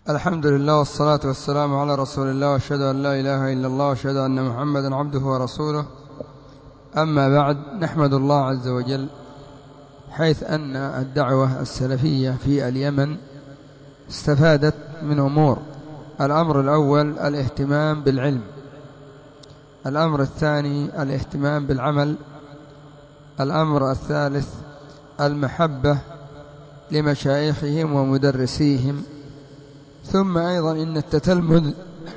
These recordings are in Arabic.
الحمد لله والصلاة والسلام على رسول الله، وأشهد أن لا إله إلا الله، وأشهد أن محمدا عبده ورسوله. أما بعد، نحمد الله عز وجل حيث أن الدعوة السلفية في اليمن استفادت من أمور. الأمر الأول الاهتمام بالعلم، الأمر الثاني الاهتمام بالعمل، الأمر الثالث المحبة لمشايخهم ومدرسيهم. ثم أيضا إن التتلمذ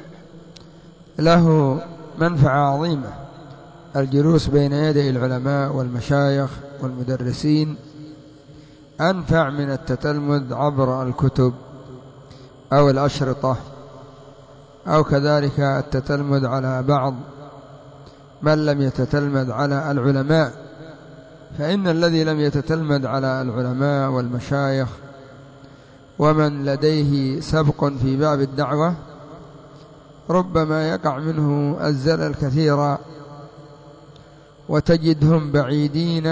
له منفعة عظيمة، الجلوس بين يدي العلماء والمشايخ والمدرسين أنفع من التتلمذ عبر الكتب أو الأشرطة، أو كذلك التتلمذ على بعض من لم يتتلمذ على العلماء. فإن الذي لم يتتلمذ على العلماء والمشايخ ومن لديه سبق في باب الدعوة ربما يقع منه الزلل كثيرا، وتجدهم بعيدين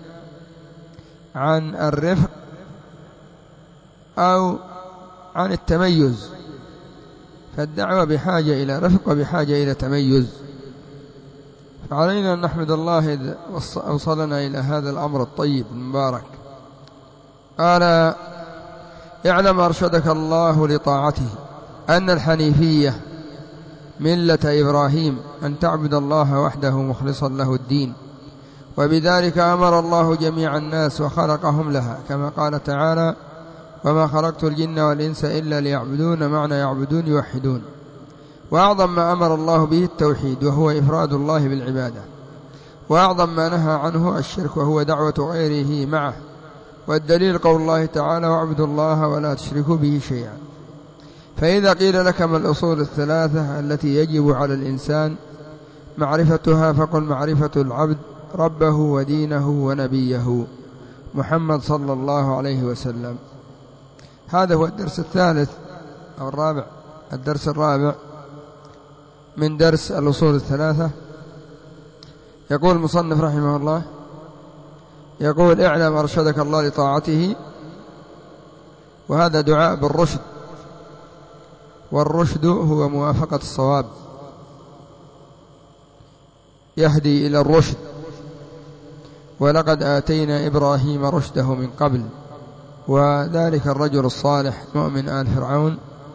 عن الرفق أو عن التميز. فالدعوة بحاجة إلى رفق وبحاجة إلى تميز، فعلينا أن نحمد الله إذ أوصلنا إلى هذا الأمر الطيب المبارك. قال: اعلم أرشدك الله لطاعته أن الحنيفية ملة إبراهيم، أن تعبد الله وحده مخلصا له الدين، وبذلك أمر الله جميع الناس وخلقهم لها، كما قال تعالى: وما خلقت الجن والإنس إلا ليعبدون، معنى يعبدون يوحدون. وأعظم ما أمر الله به التوحيد، وهو إفراد الله بالعبادة، وأعظم ما نهى عنه الشرك، وهو دعوة غيره معه. والدليل قول الله تعالى: واعبدوا الله ولا تشركوا به شيئا. فإذا قيل لك ما الأصول الثلاثة التي يجب على الإنسان معرفتها، فقل: معرفة العبد ربه ودينه ونبيه محمد صلى الله عليه وسلم. هذا هو الدرس الثالث أو الرابع، الدرس الرابع من درس الأصول الثلاثة. يقول المصنف رحمه الله، يقول: اعلم أرشدك الله لطاعته، وهذا دعاء بالرشد، والرشد هو موافقة الصواب، يهدي إلى الرشد. ولقد آتينا إبراهيم رشده من قبل، وذلك الرجل الصالح مؤمن آل فرعون: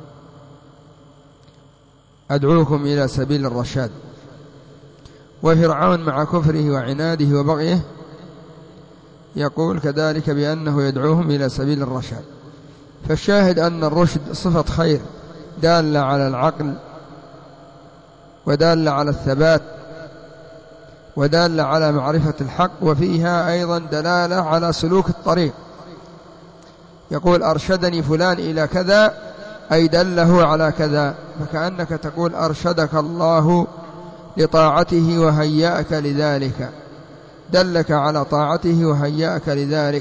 أدعوكم إلى سبيل الرشاد. وفرعون مع كفره وعناده وبغيه يقول كذلك بأنه يدعوهم إلى سبيل الرشاد. فالشاهد أن الرشد صفة خير دالة على العقل، ودالة على الثبات، ودالة على معرفة الحق، وفيها أيضا دلالة على سلوك الطريق. يقول: أرشدني فلان إلى كذا، أي دله على كذا، فكأنك تقول أرشدك الله لطاعته وهيأك لذلك، دلك على طاعته وهيأك لذلك.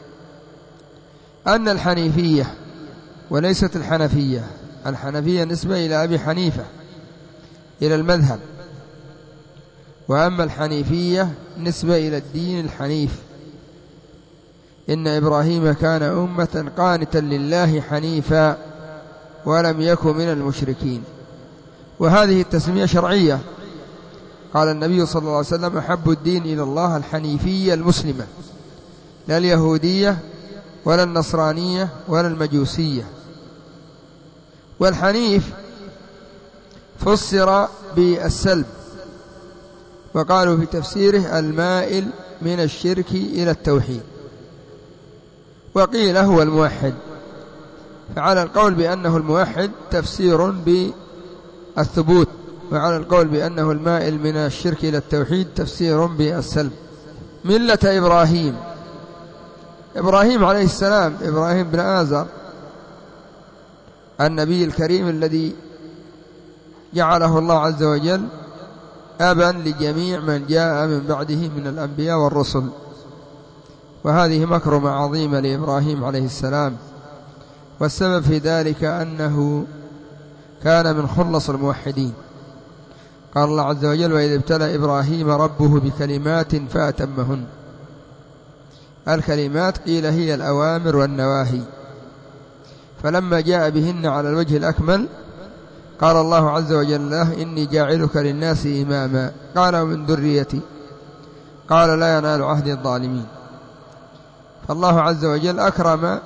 أن الحنيفية وليست الحنفية، الحنفية نسبة إلى أبي حنيفة، إلى المذهب، وأما الحنيفية نسبة إلى الدين الحنيف. إن إبراهيم كان أمة قانتا لله حنيفا ولم يكن من المشركين. وهذه التسمية شرعية. قال النبي صلى الله عليه وسلم: أحب الدين إلى الله الحنيفية المسلمة، لا اليهودية ولا النصرانية ولا المجوسية. والحنيف فسر بالسلب، وقالوا في تفسيره المائل من الشرك إلى التوحيد، وقيل هو الموحد. فعلى القول بأنه الموحد تفسير بالثبوت، وعلى القول بأنه المائل من الشرك إلى التوحيد تفسير بالسلب. ملة إبراهيم، إبراهيم عليه السلام، إبراهيم بن آزر النبي الكريم الذي جعله الله عز وجل أبا لجميع من جاء من بعده من الأنبياء والرسل. وهذه مكرمة عظيمة لإبراهيم عليه السلام، والسبب في ذلك أنه كان من خلص الموحدين. قال الله عز وجل: وإذ ابتلى إبراهيم ربه بكلمات فأتمهن. الكلمات قيل هي الأوامر والنواهي، فلما جاء بهن على الوجه الأكمل قال الله عز وجل له: إني جاعلك للناس إماما. قال: ومن ذريتي؟ قال: لا ينال عهد الظالمين. فالله عز وجل أكرم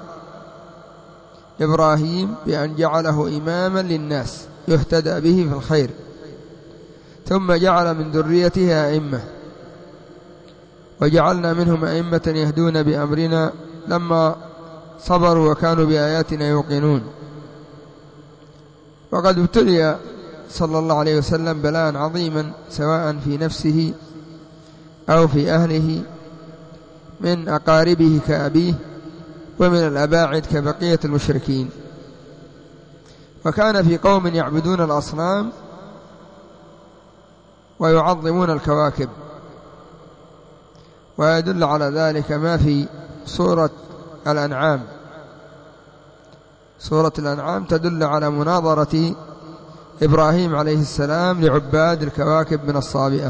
إبراهيم بأن جعله إماما للناس يهتدى به في الخير، ثم جعل من ذريته أئمة، وجعلنا منهم أئمة يهدون بأمرنا لما صبروا وكانوا بآياتنا يوقنون. وقد ابتلي صلى الله عليه وسلم بلاء عظيما سواء في نفسه أو في أهله، من أقاربه كأبيه، ومن الأباعد كبقية المشركين. وكان في قوم يعبدون الأصنام ويعظمون الكواكب، ويدل على ذلك ما في سورة الأنعام. سورة الأنعام تدل على مناظرة إبراهيم عليه السلام لعباد الكواكب من الصابئة،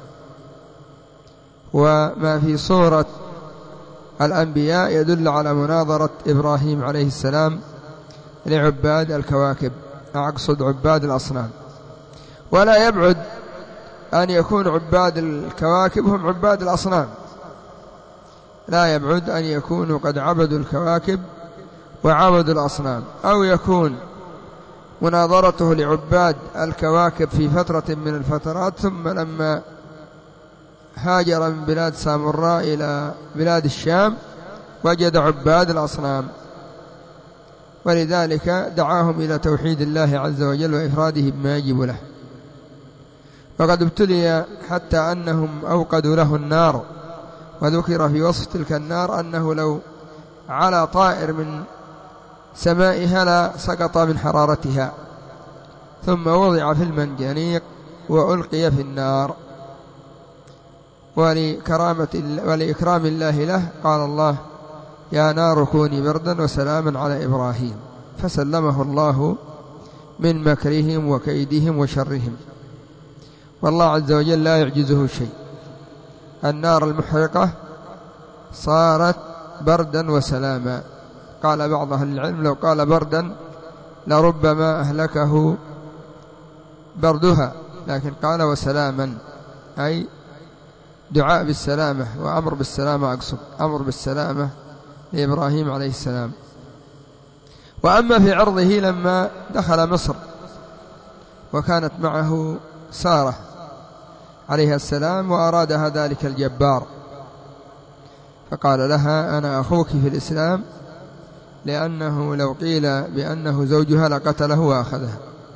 وما في سورة الأنبياء يدل على مناظرة إبراهيم عليه السلام لعباد الكواكب، أقصد عباد الأصنام. ولا يبعد أن يكون عباد الكواكب هم عباد الأصنام، لا يبعد أن يكونوا قد عبدوا الكواكب وعبدوا الأصنام، أو يكون مناظرته لعباد الكواكب في فترة من الفترات، ثم لما هاجر من بلاد سامراء إلى بلاد الشام وجد عباد الأصنام، ولذلك دعاهم إلى توحيد الله عز وجل وإفراده بما يجب له. وقد ابتلي حتى أنهم أوقدوا له النار، وذكر في وصف تلك النار أنه لو على طائر من سمائها لا سقط من حرارتها، ثم وضع في المنجنيق وألقي في النار. ولإكرام الله له قال الله: يا نار كوني بردا وسلاما على إبراهيم، فسلمه الله من مكرهم وكيدهم وشرهم. والله عز وجل لا يعجزه شيء. النار المحرقة صارت بردا وسلاما. قال بعض أهل العلم: لو قال بردا لربما أهلكه بردها، لكن قال وسلاما، أي دعاء بالسلامة وأمر بالسلامة، أقصد أمر بالسلامة لإبراهيم عليه السلام. وأما في عرضه لما دخل مصر وكانت معه سارة عليها السلام وأرادها ذلك الجبار، فقال لها: أنا أخوك في الإسلام، لأنه لو قيل بأنه زوجها لقتله وأخذها.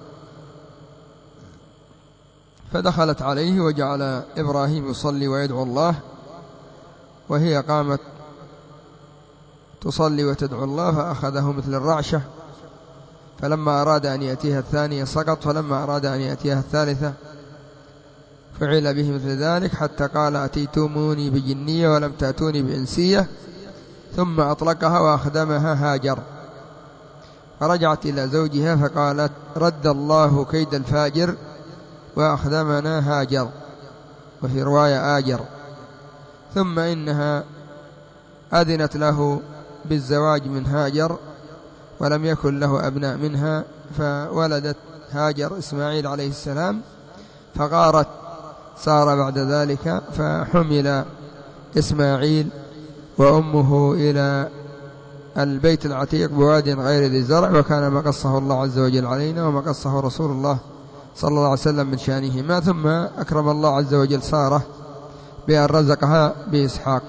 فدخلت عليه وجعل إبراهيم يصلي ويدعو الله، وهي قامت تصلي وتدعو الله، فأخذه مثل الرعشة. فلما أراد أن يأتيها الثانية سقط، فلما أراد أن يأتيها الثالثة فعل به مثل ذلك، حتى قال: أتيتموني بجنية ولم تأتوني بإنسية. ثم أطلقها وأخدمها هاجر، فرجعت إلى زوجها فقالت: رد الله كيد الفاجر وأخدمنا هاجر، وفي رواية آجر. ثم إنها أذنت له بالزواج من هاجر، ولم يكن له أبناء منها، فولدت هاجر إسماعيل عليه السلام. فغارت سارة بعد ذلك، فحمل إسماعيل وأمه إلى البيت العتيق بواد غير ذي زرع، وكان ما قصه الله عز وجل علينا وما قصه رسول الله صلى الله عليه وسلم من شأنهما. ثم أكرم الله عز وجل سارة بأن رزقها بإسحاق.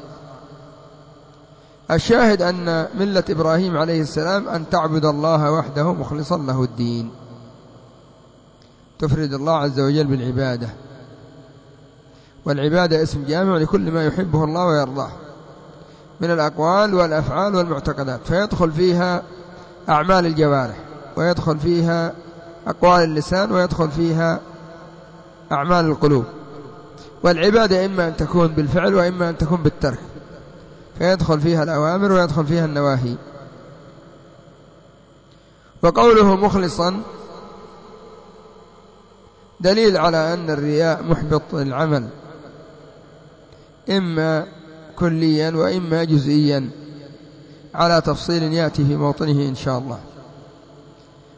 الشاهد أن ملة إبراهيم عليه السلام أن تعبد الله وحده مخلصا له الدين، تفرد الله عز وجل بالعبادة، والعبادة اسم جامع لكل ما يحبه الله ويرضاه من الأقوال والأفعال والمعتقدات، فيدخل فيها أعمال الجوارح، ويدخل فيها أقوال اللسان، ويدخل فيها أعمال القلوب. والعبادة إما أن تكون بالفعل وإما أن تكون بالترك، فيدخل فيها الأوامر ويدخل فيها النواهي. وقوله مخلصا دليل على أن الرياء محبط للعمل، إما كليا وإما جزئيا، على تفصيل يأتي في موطنه إن شاء الله.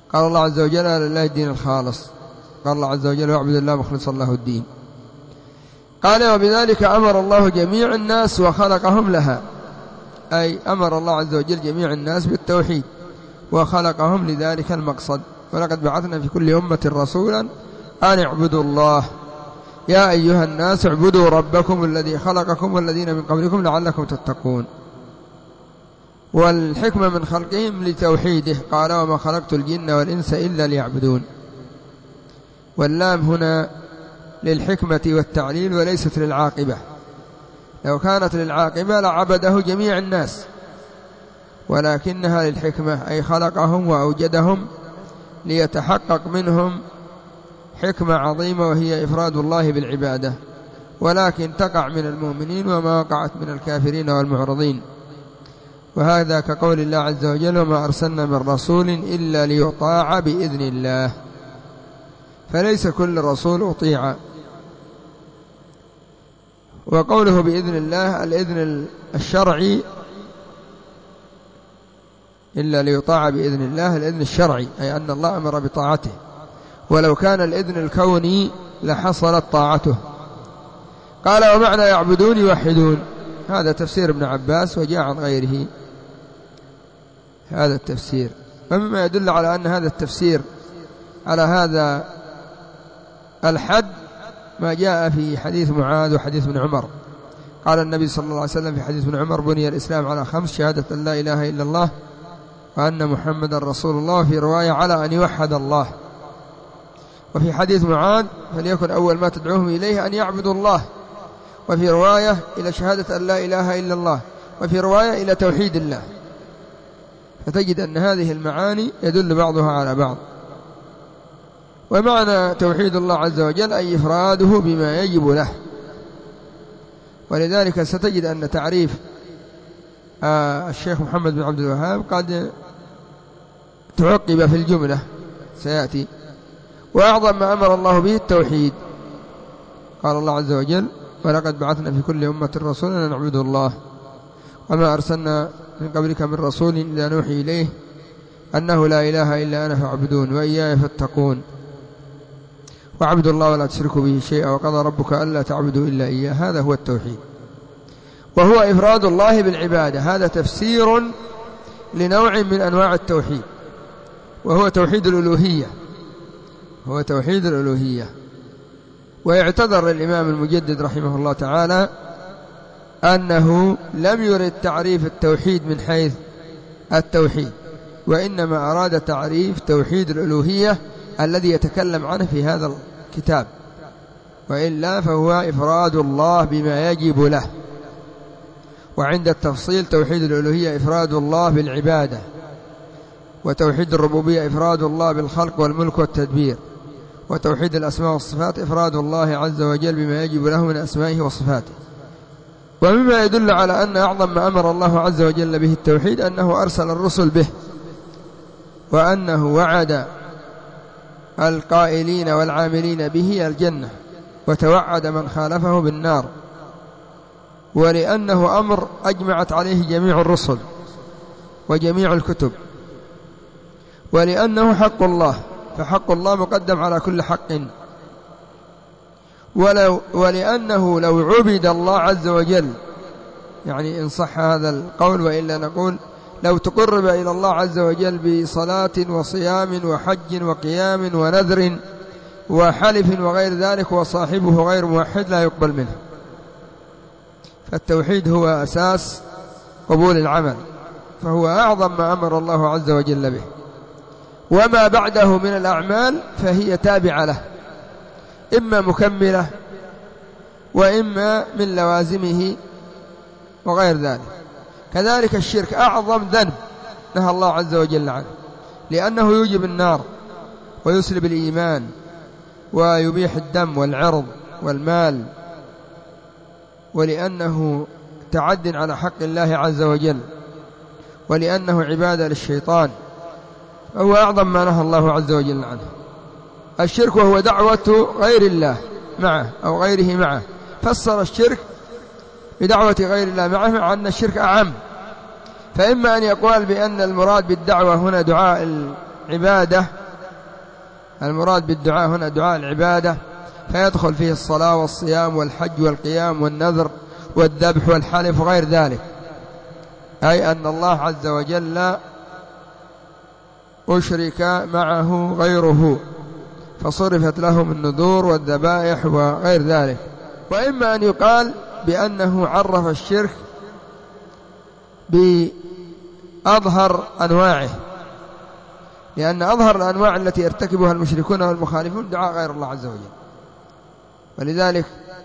قال الله عز وجل: لله الدين الخالص. قال الله عز وجل: واعبد الله مخلصا له الدين. قال: وبذلك أمر الله جميع الناس وخلقهم لها، أي أمر الله عز وجل جميع الناس بالتوحيد وخلقهم لذلك المقصد. ولقد بعثنا في كل أمة رسولا أن اعبدوا الله يا أيها الناس اعبدوا ربكم الذي خلقكم والذين من قبلكم لعلكم تتقون. والحكمة من خلقهم لتوحيده، قال: وما خلقت الجن والإنس إلا ليعبدون. واللام هنا للحكمة والتعليل وليست للعاقبة، لو كانت للعاقبة لعبده جميع الناس، ولكنها للحكمة، أي خلقهم وأوجدهم ليتحقق منهم حكمة عظيمة وهي إفراد الله بالعبادة، ولكن تقع من المؤمنين وما وقعت من الكافرين والمعرضين. وهذا كقول الله عز وجل: وما أرسلنا من رسول إلا ليطاع بإذن الله. فليس كل رسول أطيع. وقوله بإذن الله الإذن الشرعي، إلا ليطاع بإذن الله الإذن الشرعي، أي أن الله أمر بطاعته، ولو كان الإذن الكوني لحصلت طاعته. قال: ومعنى يعبدون يوحدون. هذا تفسير ابن عباس وجاء عن غيره هذا التفسير. ومما يدل على أن هذا التفسير على هذا الحد ما جاء في حديث معاذ وحديث ابن عمر. قال النبي صلى الله عليه وسلم في حديث ابن عمر: بني الإسلام على 5: شهادة أن لا إله إلا الله وأن محمدا رسول الله، في رواية على أن يوحد الله. وفي حديث معاذ: فليكن أول ما تدعوهم إليه أن يعبدوا الله، وفي رواية إلى شهادة أن لا إله إلا الله، وفي رواية إلى توحيد الله. فتجد أن هذه المعاني يدل بعضها على بعض. ومعنى توحيد الله عز وجل أي إفراده بما يجب له. ولذلك ستجد أن تعريف الشيخ محمد بن عبد الوهاب قد تعقب في الجملة سيأتي: وأعظم ما أمر الله به التوحيد. قال الله عز وجل: ولقد بعثنا في كل أمة رسولا أن نعبدوا الله وما أرسلنا من قبلك من رسول إلا نوحي إليه أنه لا إله إلا أنا فاعبدون وإياي فاتقون واعبدوا الله ولا تشركوا به شيئا وقضى ربك ألا تعبدوا إلا إياه. هذا هو التوحيد، وهو إفراد الله بالعبادة. هذا تفسير لنوع من أنواع التوحيد، وهو توحيد الألوهية. هو توحيد الألوهية. ويعتذر الإمام المجدد رحمه الله تعالى أنه لم يرد تعريف التوحيد من حيث التوحيد، وإنما أراد تعريف توحيد الألوهية الذي يتكلم عنه في هذا الكتاب، وإلا فهو إفراد الله بما يجب له. وعند التفصيل توحيد الألوهية إفراد الله بالعبادة، وتوحيد الربوبية إفراد الله بالخلق والملك والتدبير، وتوحيد الأسماء والصفات إفراد الله عز وجل بما يجب له من أسمائه وصفاته. ومما يدل على أن أعظم ما أمر الله عز وجل به التوحيد أنه أرسل الرسل به، وأنه وعد القائلين والعاملين به الجنة، وتوعد من خالفه بالنار، ولأنه أمر أجمعت عليه جميع الرسل وجميع الكتب، ولأنه حق الله، فحق الله مقدم على كل حق، ولأنه لو عبد الله عز وجل، يعني إن صح هذا القول، وإلا نقول لو تقرب إلى الله عز وجل بصلاة وصيام وحج وقيام ونذر وحلف وغير ذلك وصاحبه غير موحد لا يقبل منه. فالتوحيد هو أساس قبول العمل، فهو أعظم ما أمر الله عز وجل به، وما بعده من الأعمال فهي تابعة له، إما مكملة وإما من لوازمه وغير ذلك. كذلك الشرك أعظم ذنب نهى الله عز وجل عنه، لأنه يوجب النار ويسلب الإيمان ويبيح الدم والعرض والمال، ولأنه تعد على حق الله عز وجل، ولأنه عبادة للشيطان، هو أعظم ما نهى الله عز وجل عنه. الشرك وهو دعوة غير الله معه أو غيره معه، فسر الشرك بدعوة غير الله معه، مع أن الشرك أعم. فإما أن يقال بأن المراد بالدعوة هنا دعاء عبادة، المراد بالدعاء هنا دعاء العبادة، فيدخل فيه الصلاة والصيام والحج والقيام والنذر والذبح والحلف وغير ذلك، أي أن الله عز وجل أشرك معه غيره فصرفت لهم النذور والذبائح وغير ذلك. وإما أن يقال بأنه عرف الشرك بأظهر أنواعه، لأن أظهر الأنواع التي يرتكبها المشركون والمخالفون دعاء غير الله عز وجل. ولذلك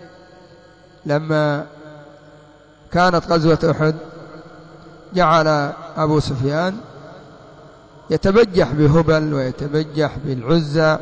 لما كانت غزوة أحد جعل أبو سفيان يتبجح بهبل ويتبجح بالعزى،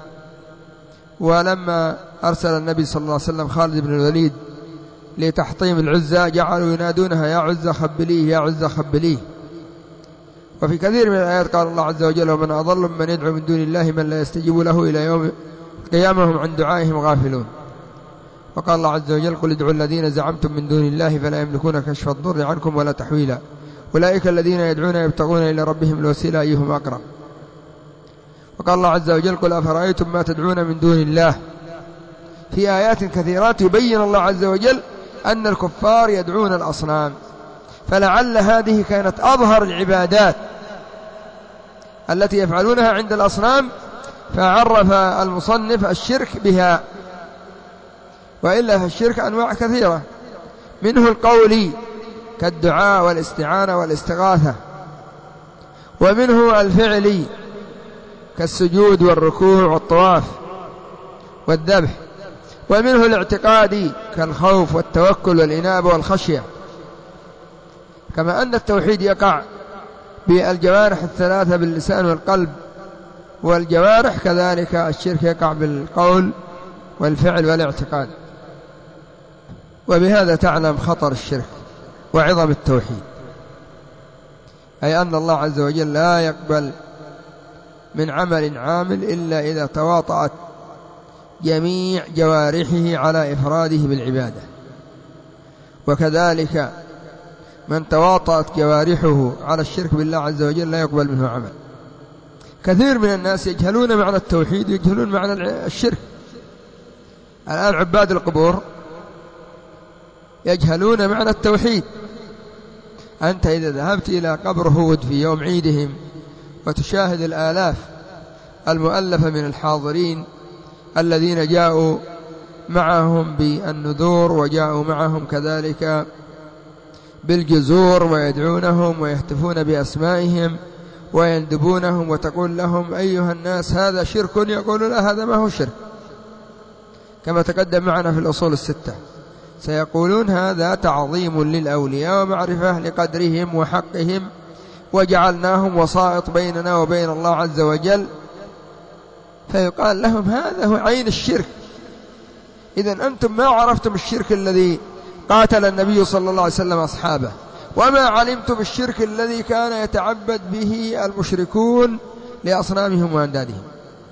ولما أرسل النبي صلى الله عليه وسلم خالد بن الوليد لتحطيم العزى جعلوا ينادونها يا عزى خبليه يا عزى خبليه. وفي كثير من الآيات قال الله عز وجل ومن أضل من يدعو من دون الله من لا يستجيب له إلى يوم القيامة هم عن دعائهم غافلون. وقال الله عز وجل قل ادعوا الذين زعمتم من دون الله فلا يملكون كشف الضر عنكم ولا تحويلا أولئك الذين يدعون يبتغون إلى ربهم الوسيلة أيهم أقرب. وقال الله عز وجل قل أفرأيتم ما تدعون من دون الله. في آيات كثيرات يبين الله عز وجل أن الكفار يدعون الأصنام، فلعل هذه كانت أظهر العبادات التي يفعلونها عند الأصنام فعرف المصنف الشرك بها، وإلا فالشرك أنواع كثيرة، منه القولي كالدعاء والاستعانة والاستغاثة، ومنه الفعلي كالسجود والركوع والطواف والذبح، ومنه الاعتقادي كالخوف والتوكل والإنابة والخشية. كما أن التوحيد يقع بالجوارح الثلاثة باللسان والقلب والجوارح، كذلك الشرك يقع بالقول والفعل والاعتقاد. وبهذا تعلم خطر الشرك وعظم التوحيد، أي أن الله عز وجل لا يقبل من عمل عامل إلا إذا تواطأت جميع جوارحه على إفراده بالعبادة، وكذلك من تواطأت جوارحه على الشرك بالله عز وجل لا يقبل منه عمل. كثير من الناس يجهلون معنى التوحيد ويجهلون معنى الشرك. الآن عباد القبور يجهلون معنى التوحيد. أنت إذا ذهبت إلى قبر هود في يوم عيدهم وتشاهد الآلاف المؤلفة من الحاضرين الذين جاءوا معهم بالنذور وجاءوا معهم كذلك بالجزور ويدعونهم ويهتفون بأسمائهم ويندبونهم وتقول لهم أيها الناس هذا شرك، يقول لا هذا ما هو شرك، كما تقدم معنا في الأصول الستة. سيقولون هذا تعظيم للأولياء ومعرفة لقدرهم وحقهم وجعلناهم وسائط بيننا وبين الله عز وجل، فيقال لهم هذا هو عين الشرك. إذن أنتم ما عرفتم الشرك الذي قاتل النبي صلى الله عليه وسلم أصحابه، وما علمتم الشرك الذي كان يتعبد به المشركون لأصنامهم وأندادهم.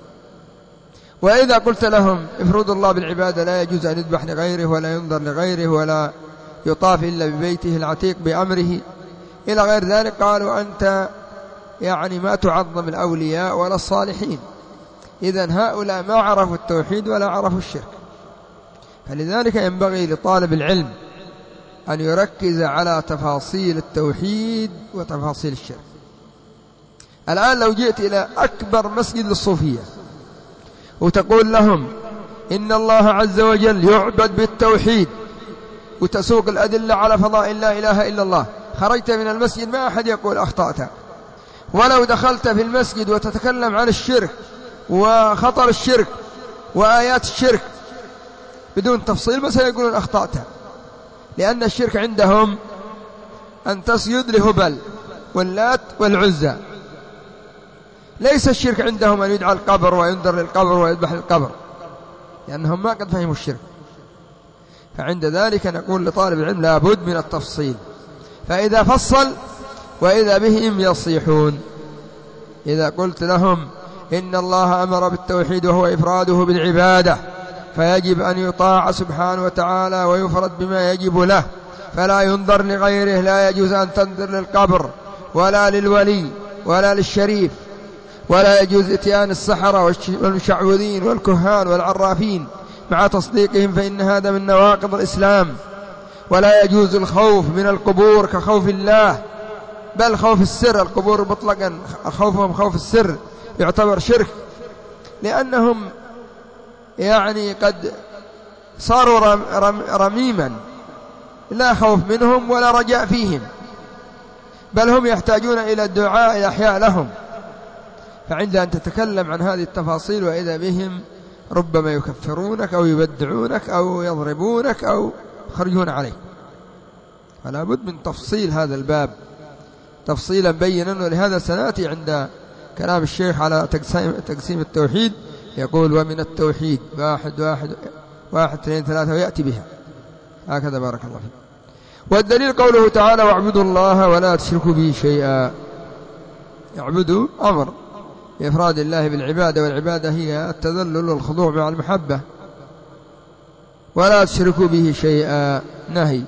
وإذا قلت لهم افرضوا الله بالعبادة لا يجوز أن يذبح لغيره ولا ينظر لغيره ولا يطاف إلا ببيته العتيق بأمره إلى غير ذلك، قالوا أنت يعني ما تعظم الأولياء ولا الصالحين. إذن هؤلاء ما عرفوا التوحيد ولا عرفوا الشرك. فلذلك ينبغي لطالب العلم أن يركز على تفاصيل التوحيد وتفاصيل الشرك. الآن لو جئت إلى أكبر مسجد للصوفية وتقول لهم إن الله عز وجل يعبد بالتوحيد وتسوق الأدلة على فضائل لا إله إلا الله، خرجت من المسجد ما أحد يقول أخطأت. ولو دخلت في المسجد وتتكلم عن الشرك وخطر الشرك وآيات الشرك بدون تفصيل بس يقولون أخطأت، لأن الشرك عندهم أن تسجد لهبل واللات والعزى. ليس الشرك عندهم أن يدعى القبر وينذر للقبر ويذبح للقبر، لأنهم ما قد فهموا الشرك. فعند ذلك نقول لطالب العلم لابد من التفصيل. فإذا فصل وإذا بهم يصيحون. إذا قلت لهم إن الله أمر بالتوحيد وهو إفراده بالعبادة، فيجب أن يطاع سبحانه وتعالى ويفرد بما يجب له، فلا ينظر لغيره، لا يجوز أن تنظر للقبر ولا للولي ولا للشريف ولا يجوز إتيان السحرة والمشعوذين والكهان والعرافين مع تصديقهم، فإن هذا من نواقض الإسلام. ولا يجوز الخوف من القبور كخوف الله، بل خوف السر، القبور مطلقا خوفهم خوف السر يعتبر شرك، لأنهم يعني قد صاروا رميما، لا خوف منهم ولا رجاء فيهم، بل هم يحتاجون إلى الدعاء الأحياء لهم. فعند أن تتكلم عن هذه التفاصيل وإذا بهم ربما يكفرونك أو يبدعونك أو يضربونك أو يخرجون عليك. فلا بد من تفصيل هذا الباب تفصيلا بينا، ولهذا سنأتي عند كلام الشيخ على تقسيم التوحيد، يقول ومن التوحيد 1 2 3 ويأتي بها هكذا. بارك الله فيك. والدليل قوله تعالى واعبدوا الله ولا تشركوا به شيئا. اعبدوا أمر بإفراد الله بالعبادة، والعبادة هي التذلل والخضوع مع المحبة. ولا تشركوا به شيئا نهي،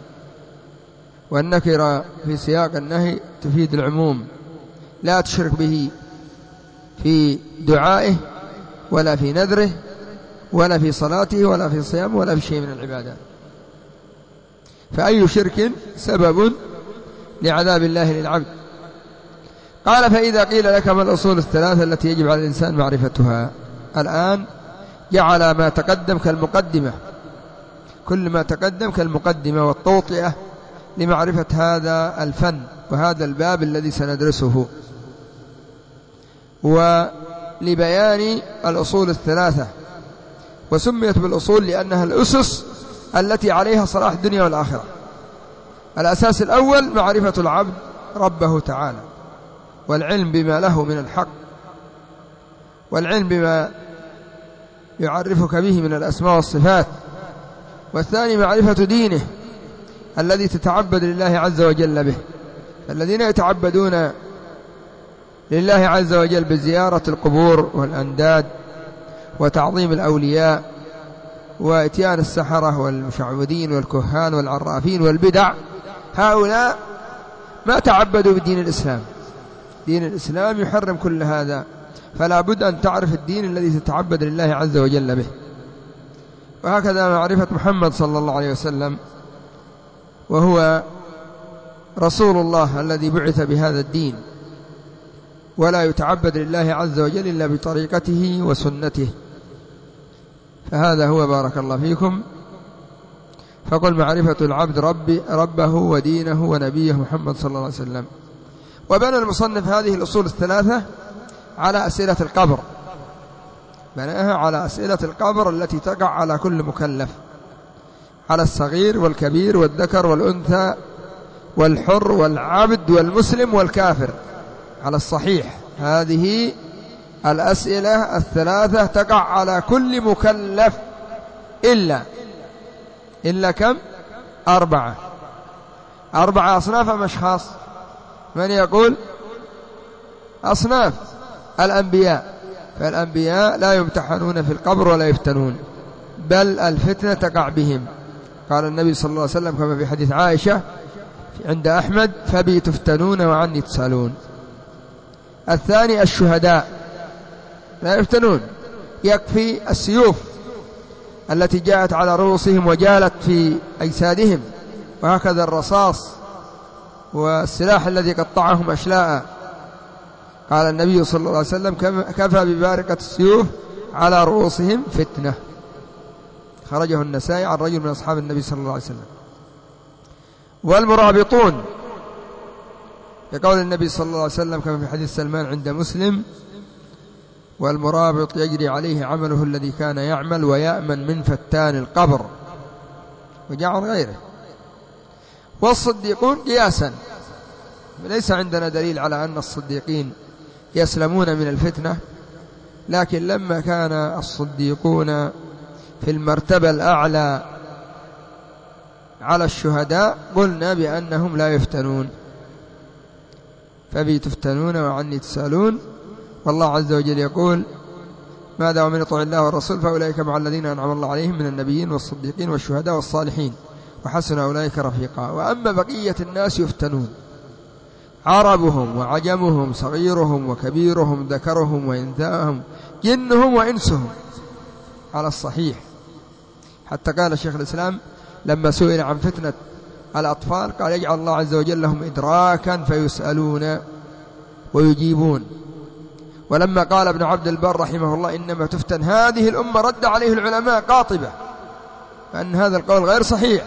والنكرة في سياق النهي تفيد العموم، لا تشرك به في دعائه ولا في نذره ولا في صلاته ولا في صيامه ولا في شيء من العبادات، فأي شرك سبب لعذاب الله للعبد. قال فإذا قيل لك ما الأصول الثلاثة التي يجب على الإنسان معرفتها؟ الآن جعل ما تقدم كالمقدمة، كل ما تقدم كالمقدمة والتوطئة لمعرفة هذا الفن وهذا الباب الذي سندرسه، ولبيان الأصول الثلاثة. وسميت بالأصول لأنها الأسس التي عليها صلاح الدنيا والآخرة. الأساس الأول معرفة العبد ربه تعالى، والعلم بما له من الحق، والعلم بما يعرفك به من الأسماء والصفات. والثاني معرفة دينه الذي تتعبد لله عز وجل به. الذين يتعبدون لله عز وجل بزيارة القبور والأنداد وتعظيم الأولياء وإتيان السحرة والمشعوذين والكهان والعرافين والبدع، هؤلاء ما تعبدوا بدين الإسلام. دين الإسلام يحرم كل هذا، فلا بد أن تعرف الدين الذي تتعبد لله عز وجل به. وهكذا معرفة محمد صلى الله عليه وسلم، وهو رسول الله الذي بعث بهذا الدين، ولا يتعبد لله عز وجل إلا بطريقته وسنته. فهذا هو بارك الله فيكم. فقل معرفة العبد ربه ودينه ونبيه محمد صلى الله عليه وسلم. وبنى المصنف هذه الأصول الثلاثة على أسئلة القبر، بناها على أسئلة القبر التي تقع على كل مكلف، على الصغير والكبير والذكر والأنثى والحر والعبد والمسلم والكافر على الصحيح. هذه الأسئلة الثلاثة تقع على كل مكلف إلا كم؟ 4 أصناف أم أشخاص؟ من يقول؟ أصناف. الأنبياء، فالأنبياء لا يمتحنون في القبر ولا يفتنون، بل الفتنة تقع بهم. قال النبي صلى الله عليه وسلم كما في حديث عائشة عند أحمد فبي تفتنون وعني تسألون. الثاني الشهداء لا يفتنون، يكفي السيوف التي جاءت على رؤوسهم وجالت في أجسادهم، وهكذا الرصاص والسلاح الذي قطعهم أشلاء. قال النبي صلى الله عليه وسلم كفى ببارقة السيوف على رؤوسهم فتنة. خرجه النسائي عن رجل من أصحاب النبي صلى الله عليه وسلم. والمرابطون يقول النبي صلى الله عليه وسلم كما في حديث سلمان عند مسلم: والمرابط يجري عليه عمله الذي كان يعمل ويأمن من فتان القبر، وجاء عن غيره. والصديقون قياسا، ليس عندنا دليل على أن الصديقين يسلمون من الفتنة، لكن لما كان الصديقون في المرتبة الأعلى على الشهداء قلنا بأنهم لا يفتنون. فبي تفتنون وعني تسألون. والله عز وجل يقول: ماذا ومن يطع الله والرسول فأولئك مع الذين أنعم الله عليهم من النبيين والصديقين والشهداء والصالحين وحسن أولئك رفيقا. وأما بقية الناس يفتنون. عربهم وعجمهم، صغيرهم وكبيرهم، ذكرهم وإنثاهم، جنهم وإنسهم، على الصحيح. حتى قال شيخ الإسلام لما سئل عن فتنة الأطفال قال يجعل الله عز وجل لهم إدراكا فيسألون ويجيبون. ولما قال ابن عبد البر رحمه الله إنما تفتن هذه الأمة رد عليه العلماء قاطبة فأن هذا القول غير صحيح،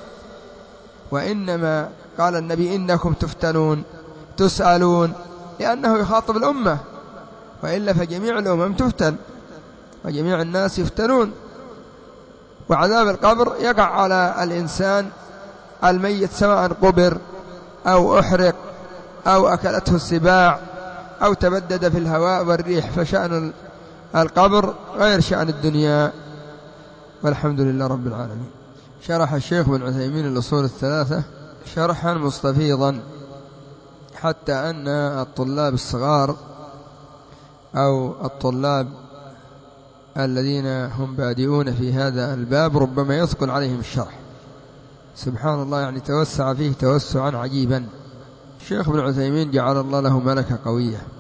وإنما قال النبي إنكم تفتنون تسألون، لأنه يخاطب الأمة، وإلا فجميع الأمم تفتن وجميع الناس يفتنون. وعذاب القبر يقع على الإنسان الميت سواء قبر أو أحرق أو أكلته السباع أو تبدد في الهواء والريح، فشأن القبر غير شأن الدنيا. والحمد لله رب العالمين. شرح الشيخ بن عثيمين الأصول الثلاثة شرحا مستفيضا، حتى أن الطلاب الصغار أو الطلاب الذين هم بادئون في هذا الباب ربما يثقل عليهم الشرح. سبحان الله، يعني توسع فيه توسعا عجيبا. الشيخ بن عثيمين جعل الله له ملكة قوية.